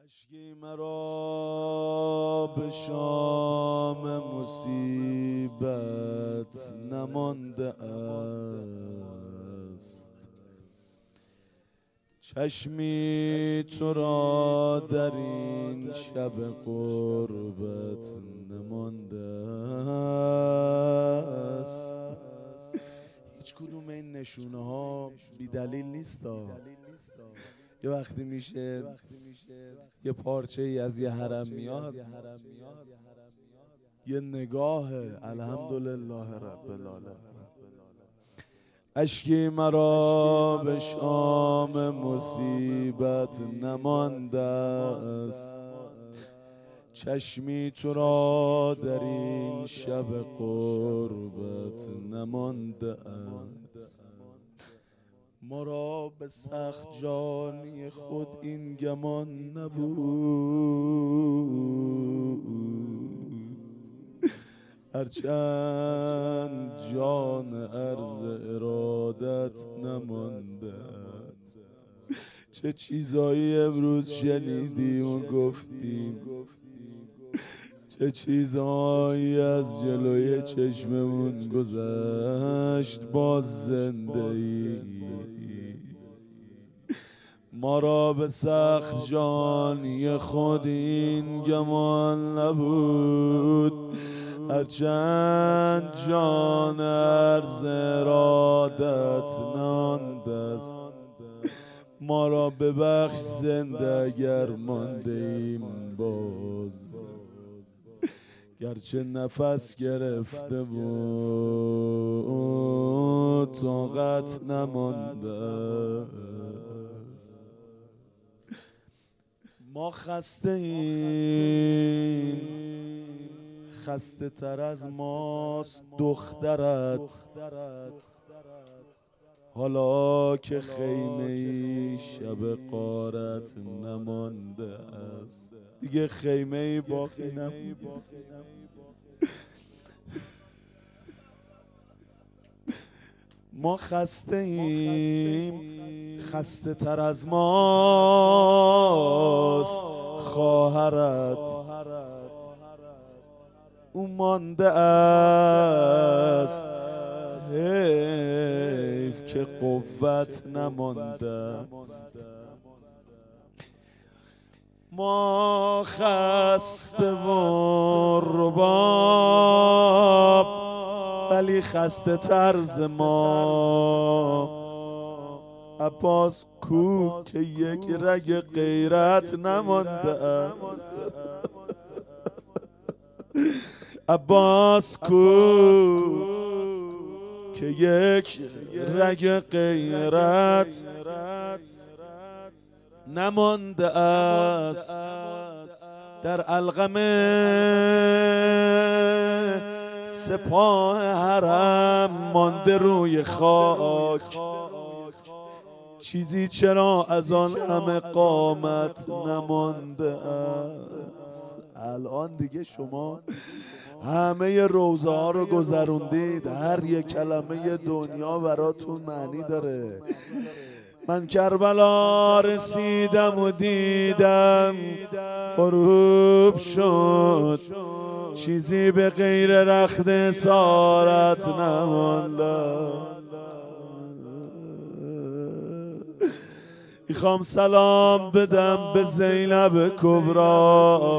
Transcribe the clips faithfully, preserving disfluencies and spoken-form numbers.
اشکی مرا به شام مصیبت نمانده است، چشمی تو را در این شب قربت نمانده است. هیچ کدوم این نشونه ها بی دلیل نیست. یه وقتی میشه یه پارچه ای از یه حرم میاد، یه نگاه الحمدلله رب العالمین. اشکی مرا به شام مصیبت نمانده است، چشمی تو را در این شب قربت نمانده است. ما را به سخت جانی خود این گمان نبود، هرچند جان عرض ارادت نمانده است. چه چیزایی امروز شنیدیم و گفتیم، چه چیزایی از جلوی چشممون گذشت، باز زنده ای. ما را به سخت جانی خود این گمان نبود، هرچند جان عرض ارادت نمانده است. ما را ببخش زنده اگر مانده ایم باز، گرچه نفس گرفته بود طاقت نمانده. ما خسته ایم، خسته تر از ماست دخترت، حالا که خیمه ای شب غارت نمانده است. دیگه خیمه ای باقی نمونده. ما خسته ایم، خسته تر از ماست خواهرت، او مانده است. حیف که قوت نمانده است. ما خسته و رباب، ولی خسته طرز ما. عباس کو که یک رگ غیرت نمانده است. عباس کو که یک رگ غیرت نمانده است. در علقم سپاه حرم مانده روی خاک، چیزی چرا از آن همه قامت نمانده است. الان دیگه شما همه روزه ها رو گذروندید، هر یک کلمه دنیا براتون معنی داره. من کربلا رسیدم و دیدم غروب شد، چیزی به غیر رخت اسارت نمانده. میخوام سلام بدم به زینب کبرا،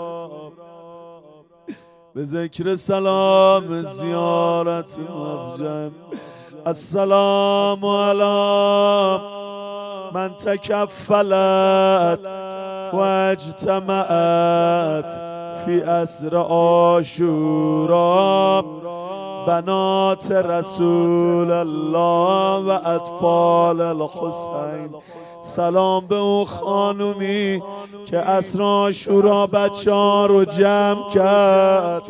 به ذکر سلام زیارت مفجم. السلام علی من تکفلت و اجتمعت فی عصر عاشورا بنات رسول الله و اطفال الحسین. سلام به اون خانومی که عصر عاشورا بچه ها رو جمع کرد،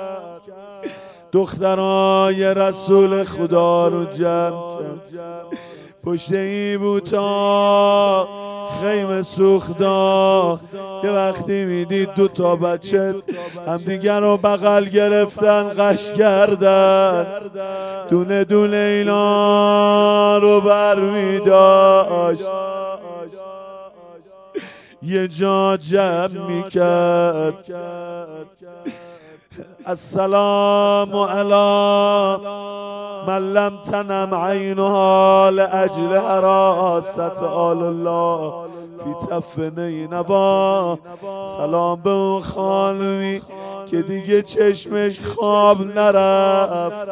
دخترای رسول خدا رو جمع کرد. پشت این بوتا خیمه سوختا، یه وقتی میدید دو تا بچه همدیگر رو بغل گرفتن قش کردن، دونه دونه اینا رو بر میداشت. یه جا جمع میکرد. السلام علی من لم تنم عینها لأجل حراست آل الله فی تف نینوا. سلام به اون خانمی که دیگه چشمش خواب نرفت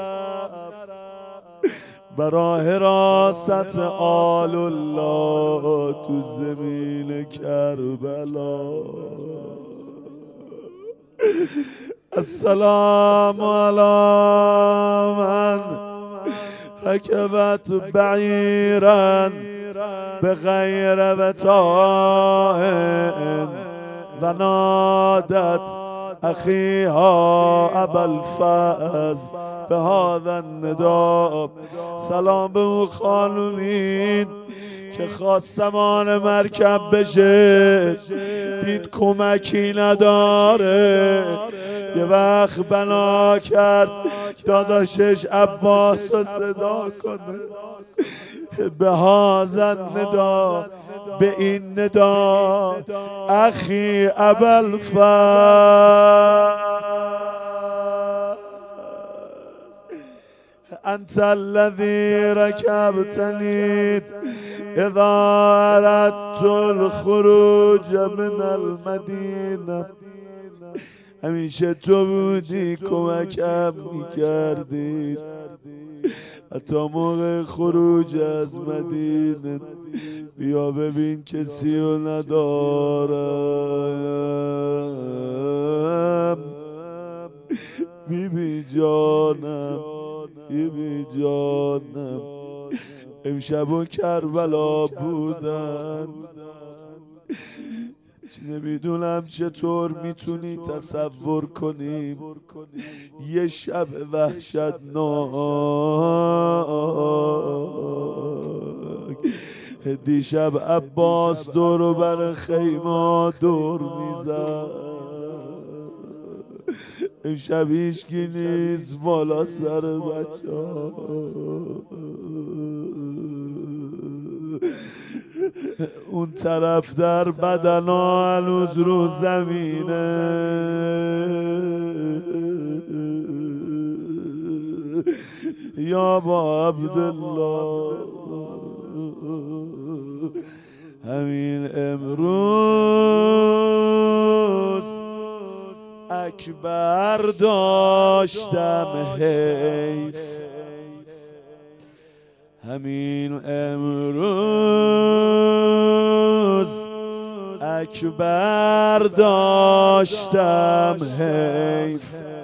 برای حراست آل الله تو زمین کربلا. السلام علی من رکبت بعیرا بغیر وطاء و نادت اخیها ابا الفضل به هذا النداء. سلام به اون خانومین که خواست سوار مرکب بشه، دید کمکی نداره، یه وقت بنا کرد داداشش عباس رو صدا کنه به هذا النداء، به این ندا اخی ابا الفضل انت الذي ركبتني اذا اردت الخروج من المدینه. همیشه تو بودی کمکم میکردی حتی موقع خروج از مدینه. بیا ببین کسی رو ندارم بی بی جانم، بی بی جانم. امشب و کربلا بودن، نمیدونم چطور میتونی تصور کنی یه شب وحشتناک. دیشب عباس دور بر خیمه دور میزد، امشب هیچکی نیست بالا سر بچه ها. اون طرف در بدنا هنوز رو زمینه، یا با عبدالله همین امروز اکبر داشتم حیف، همین امروز اکبر داشتم حیف،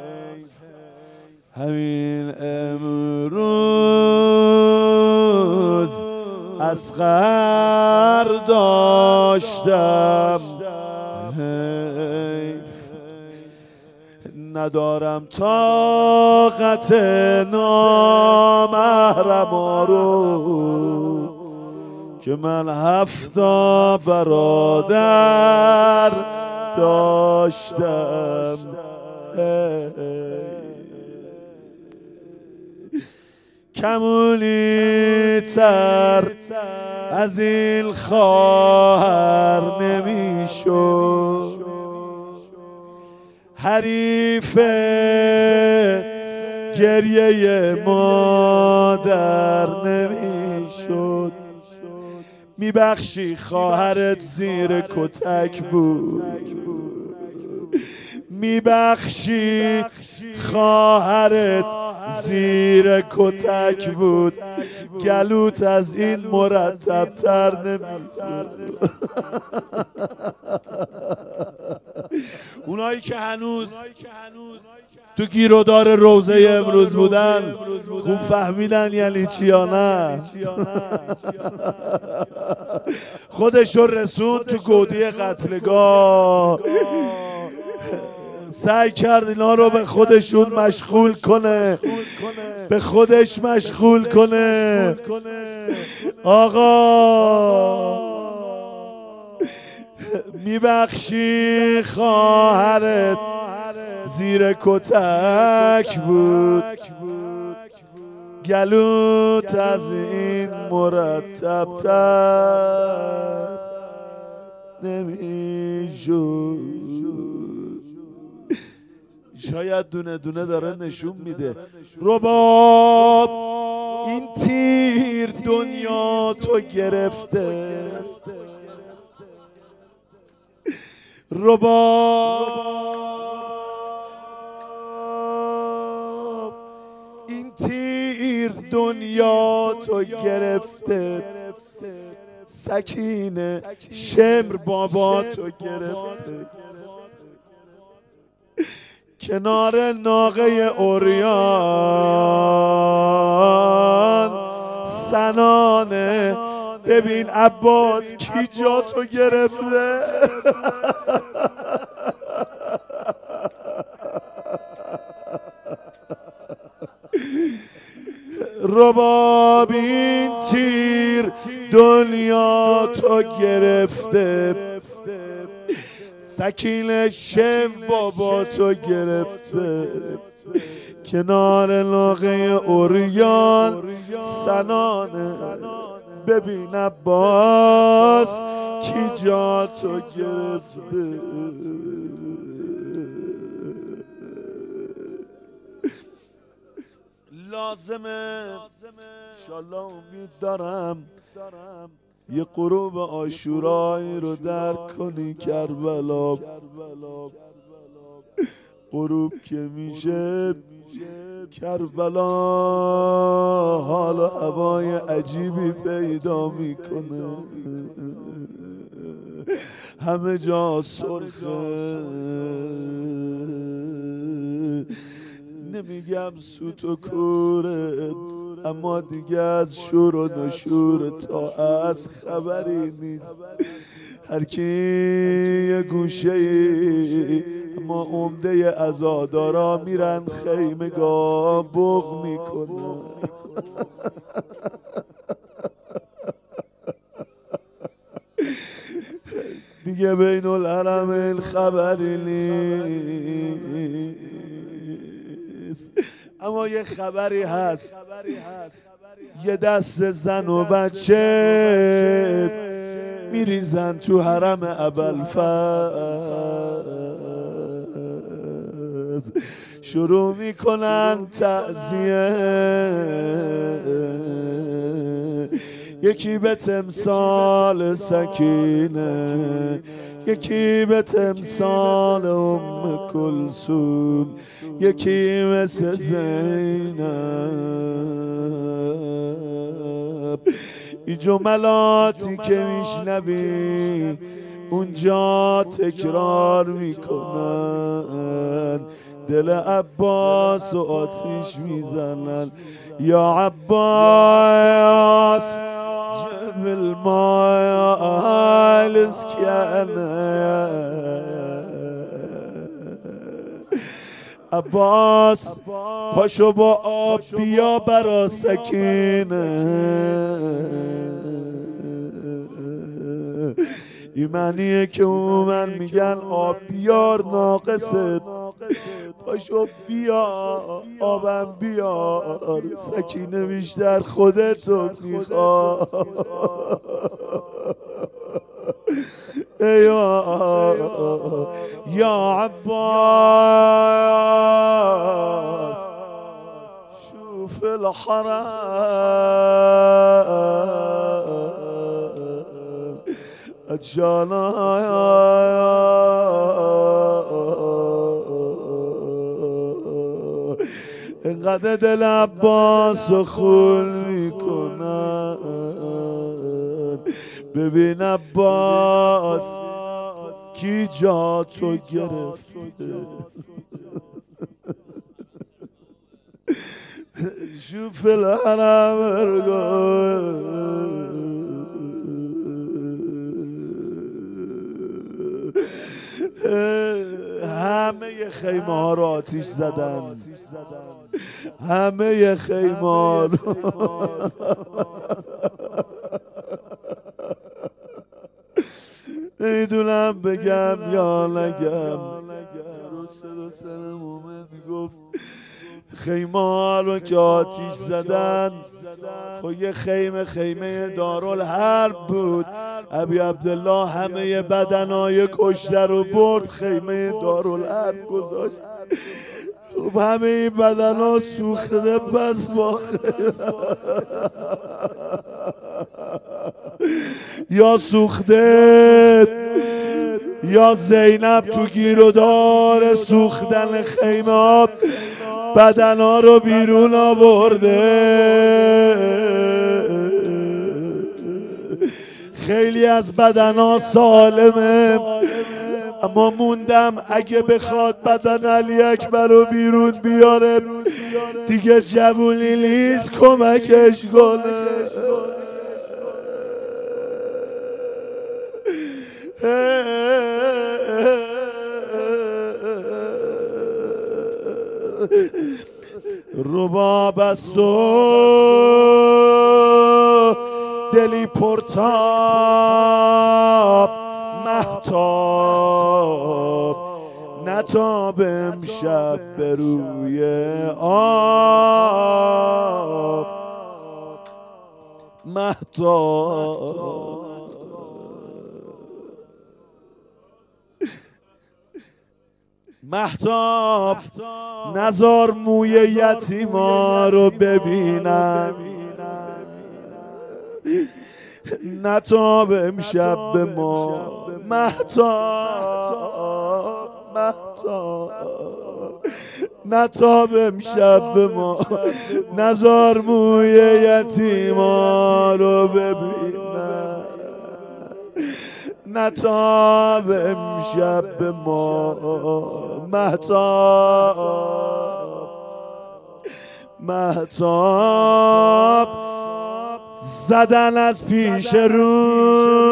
همین امروز اصغر داشتم حیف. ندارم طاقت نامحرما رو که من هفتا برادر داشتم. کمولی تر از این خواهر نمیشد، حریف گریه مادر نمیشد. میبخشی خواهرت زیر کتک بود، میبخشی خواهرت زیر کتک بود، گلوت از این مرتب تر نمیشد. اونایی که هنوز تو گیرودار روزه امروز بودن خوب فهمیدن یعنی چی یا نه. خودشو رسون تو گودی قتلگاه، سعی کرد اینا رو به خودشون مشغول کنه، به خودش مشغول کنه. آقا میبخشی خواهرت زیر کتک بود، گلوت از این مرتب تر نمیشد. شاید دونه دونه داره نشون میده رباب این تیر دنیا تو گرفته، رباب این تیر دنیا تو گرفته، سکینه شمر بابا تو گرفته، کنار ناقه اوریان سنانه ببین عباس کی جا تو گرفته. رباب این تیر دنیا تو گرفته، سکین شم بابا تو گرفته، کنار ناقه اوریان سنانه ببین عباس کی جا تو گرفته. لازمه انشالله امید دارم یه غروب عاشورایی رو درک کنی کربلا، غروب که میشه کربلا حال و هوای عجیبی پیدا میکنه، همه جا سرخه، نمیگم سوت و کوره اما دیگه از شور و نشور تا از خبری نیست، هر کی یه گوشه ای اما عمده عزادارا میرن خیمگاه بغ میکنن. دیگه بین الحرمین خبری نیست، اما یه خبری هست، یه دست زن و بچه میریزن تو حرم ابوالفضل، شروع میکنن تعزیه، یکی به تمثال سکینه، یکی به تمثال ام کلثوم، یکی مثل زینب. این جملاتی که میشنوی اونجا تکرار میکنن، دل عباس و آتیش میزنن. یا عباس جب الماء الاسكنه، عباس پاشو با آب بیا برا سکینه. این معنیه که من میگن آب بیار ناقصه، پاشو بیا آبم بیار، سکینه بیشتر خودتو میخواد. یا یا عباس شوف الحرم اتشانا اینقدر دل عباس رو خون میکنن. ببین عباس کی جا تو گرفته. شوف الحرم همه خیمه ها رو آتیش زدن، همه خیمه ها رو نمیدونم بگم یا نگم. رسول سر مومن گفت خیمه رو که آتیش زدن، خب یه خیمه خیمه دارالحرب بود. ابی عبدالله همه بدنای کشته رو برد خیمه دارالحرب گذاشت. خب همه این بدن ها سوخته پس با یا سوخته یا زینب تو گیر و دار سوختن خیمه ها بدن ها رو بیرون آورده. خیلی از بدن ها سالمه، اما موندم اگه بخواد بدن علی اکبر رو بیرون بیاره دیگه جوونی نیست کمکش کنه. رباب است و دلی پرتاب مهتاب نتاب امشب به روی آب مهتاب. مهتاب نزار موی یتیما رو ببینم، نتاب امشب به ما مهتاب مهتاب نتاب امشب به ما، نزار موی یتیما رو ببینم، نتاب امشب به ما مهتاب مهتاب. زدن از پیش رو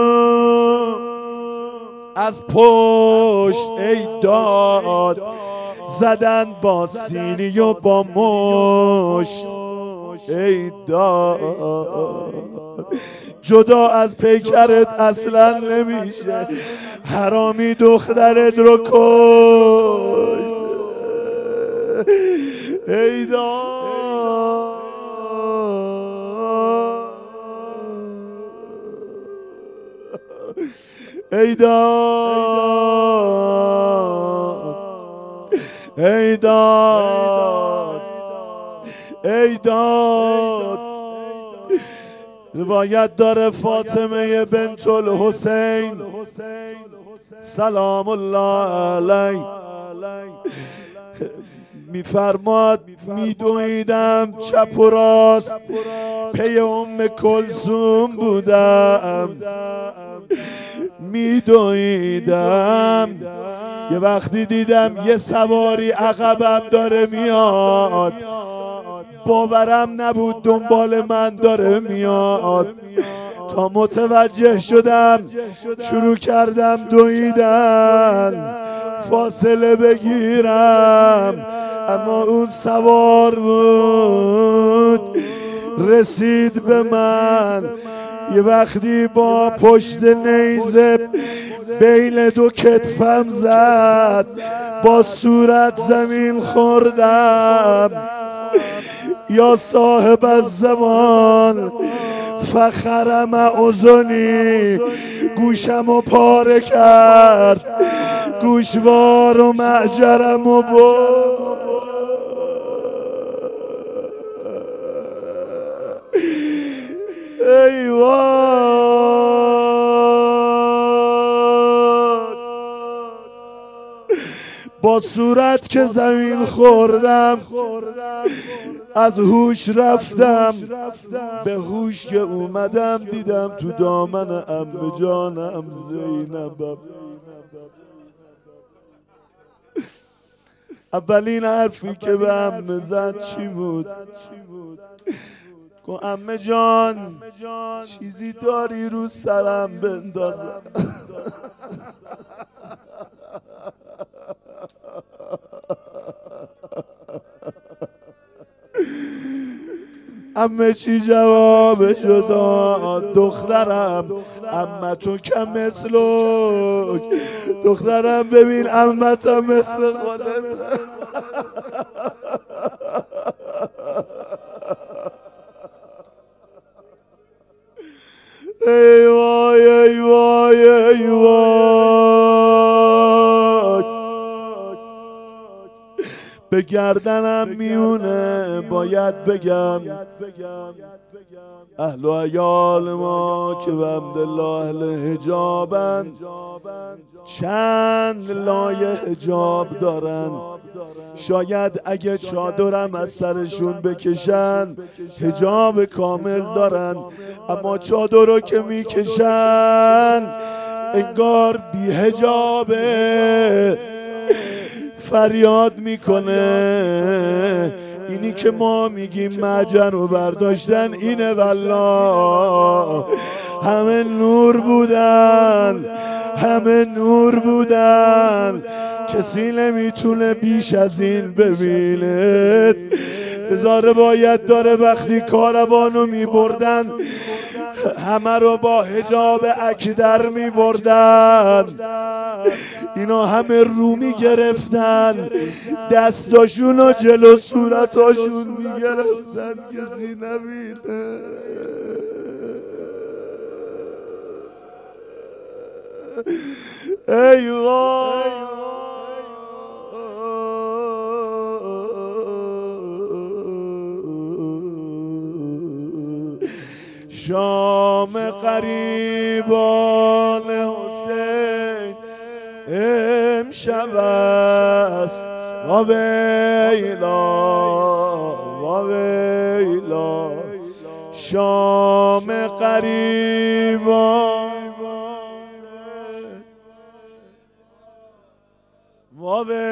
از پشت ای داد، زدن با سینی و با مشت ای داد. جدا از پیکرت اصلا نمیشه، حرامی دخترت رو کش ای داد ای داد ای داد ای داد. روایت داره فاطمه بنت الحسین سلام الله علیه میفرماد میدویدم چپ و راست پی ام کلثوم بودم، میدویدم یه وقتی دیدم یه سواری عقبم داره میاد، باورم نبود دنبال من داره میاد، تا متوجه شدم شروع کردم دویدن فاصله بگیرم، اما اون سوار بود رسید به من، یه وقتی با پشت نیزه بین دو کتفم زد، با صورت زمین خوردم. یا صاحب الزمان فخرم اذنی، گوشمو پاره کرد، گوشوار و معجرمو برد. ای وای با صورت که زمین خوردم از هوش رفتم، به هوش که اومدم دیدم تو دامن عمه جانم زینبم. اولین حرفی که به عمه زد چی بود؟ گفت عمه جان چیزی داری رو سرم بندازم؟ عمه چی جوابشو داد؟ دخترم عمه تو که مثلک، دخترم ببین عمه تا مثل خودت. به گردنم میونه باید بگم اهل و عیال ما که به حمدالله اهل حجابن چند لایه حجاب دارن، شاید اگه چادرم از سرشون بکشن حجاب کامل دارن، اما چادر رو که میکشن انگار بی حجابه، فریاد میکنه. اینی که ما میگیم معجن رو برداشتن اینه والله. همه نور بودن، همه نور بودن، کسی نمیتونه بیش از این ببینه. هزار باید داره وقتی کاروانو میبردن همه رو با حجاب اکدر میبردن، اینا همه رو میگرفتن، دستاشون و جلو صورتاشون میگرفتن کسی نبینه. ای وای شام قریبان حسین امشب است و ویلا و ویلا. شام قریبان و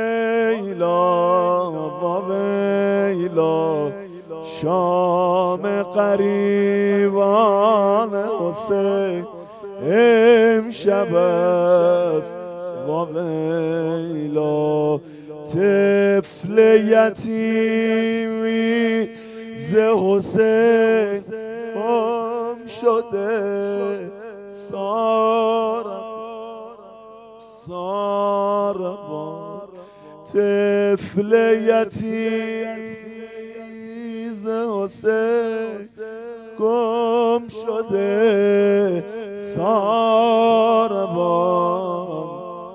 ویلا و ویلا. شام قریبان حسین امشب است و ویلا. طفل یتیمی ز حسین گم شده، ساربان ساربان. طفل یتیمی ز حسین گم شده، ساربان.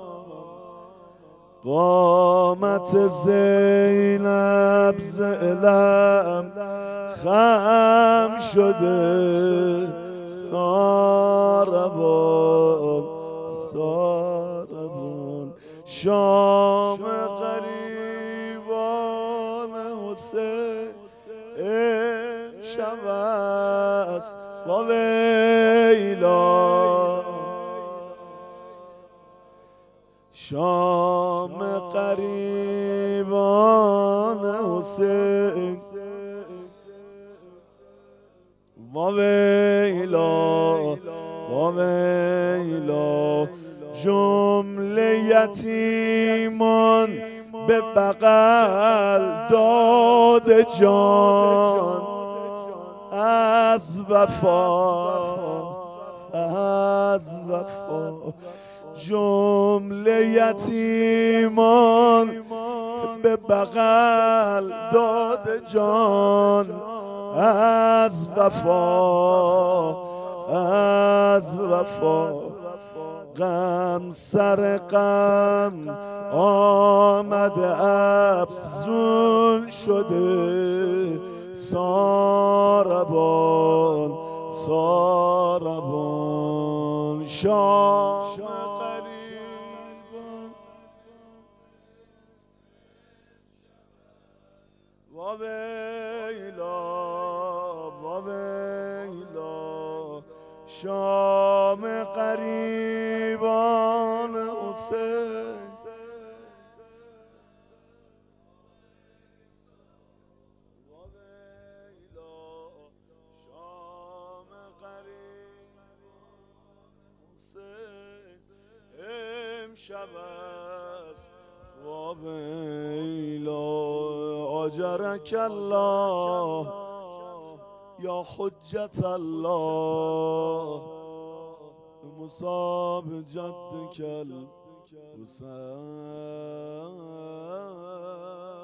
قامت زینب ز علم خم شده، ساربان ساربان. شام قریبان حسین امشب است و ویلا. شام قریبان حسین و ویلا و ویلا. جمله یتیمان به بغل داد جان از وفا از وفا. جمله یتیمان به بغل داد جان از وفا از وفا. غم سر غم آمده افزون شده، ساربان ساربان. شام قریبان و ویلا و ویلا. شام قریبان حسین و ویلا. شام قریبان حسین امشب است و ویلا. اجرک الله یا حجت الله مصاب جدک الحسین.